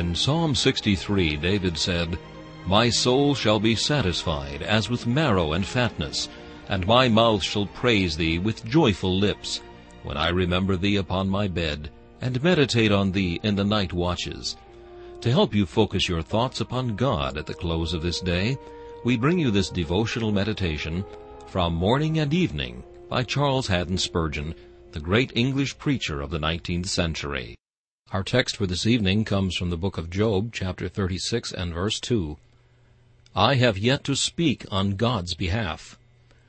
In Psalm 63, David said, "My soul shall be satisfied as with marrow and fatness, and my mouth shall praise thee with joyful lips, when I remember thee upon my bed, and meditate on thee in the night watches." To help you focus your thoughts upon God at the close of this day, we bring you this devotional meditation from Morning and Evening by Charles Haddon Spurgeon, the great English preacher of the 19th century. Our text for this evening comes from the book of Job, chapter 36 and verse 2. I have yet to speak on God's behalf.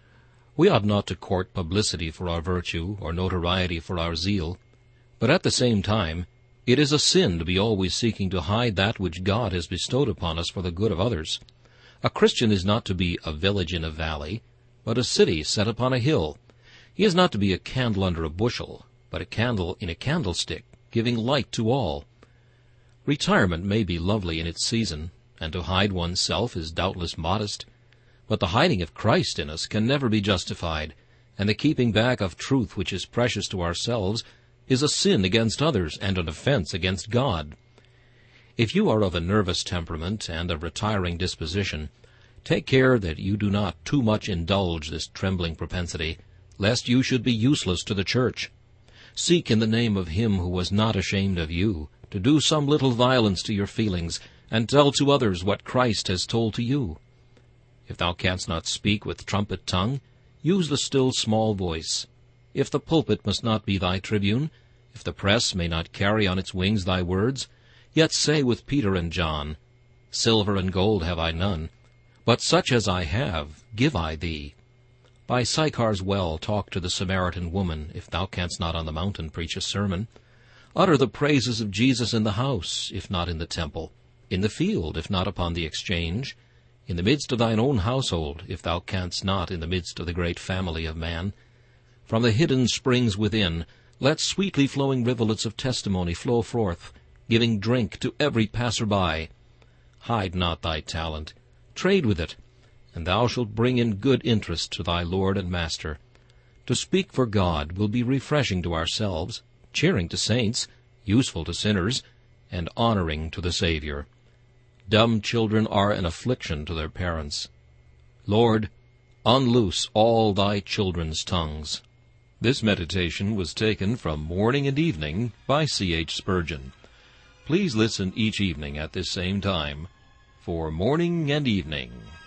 We ought not to court publicity for our virtue or notoriety for our zeal, but at the same time it is a sin to be always seeking to hide that which God has bestowed upon us for the good of others. A Christian is not to be a village in a valley, but a city set upon a hill. He is not to be a candle under a bushel, but a candle in a candlestick, giving light to all. Retirement may be lovely in its season, and to hide oneself is doubtless modest, but the hiding of Christ in us can never be justified, and the keeping back of truth which is precious to ourselves is a sin against others and an offense against God. If you are of a nervous temperament and a retiring disposition, take care that you do not too much indulge this trembling propensity, lest you should be useless to the church. Seek in the name of Him who was not ashamed of you to do some little violence to your feelings, and tell to others what Christ has told to you. If thou canst not speak with trumpet tongue, use the still small voice. If the pulpit must not be thy tribune, if the press may not carry on its wings thy words, yet say with Peter and John, Silver and gold have I none, but such as I have give I thee. By Sychar's well talk to the Samaritan woman, if thou canst not on the mountain preach a sermon. Utter the praises of Jesus in the house, if not in the temple, in the field, if not upon the exchange, in the midst of thine own household, if thou canst not in the midst of the great family of man. From the hidden springs within, let sweetly flowing rivulets of testimony flow forth, giving drink to every passer-by. Hide not thy talent, trade with it, and thou shalt bring in good interest to thy Lord and Master. To speak for God will be refreshing to ourselves, cheering to saints, useful to sinners, and honoring to the Savior. Dumb children are an affliction to their parents. Lord, unloose all thy children's tongues. This meditation was taken from Morning and Evening by C.H. Spurgeon. Please listen each evening at this same time for Morning and Evening.